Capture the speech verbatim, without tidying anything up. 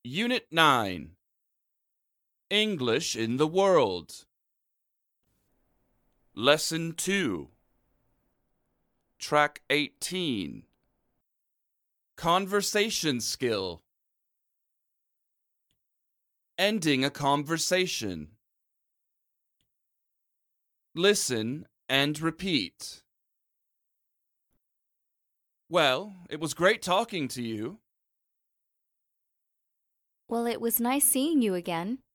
Unit nine, English in the World. Lesson two, Track eighteen, Conversation Skill. Ending a conversation. Listen and repeat. Well, it was great talking to you. Well, it was nice seeing you again.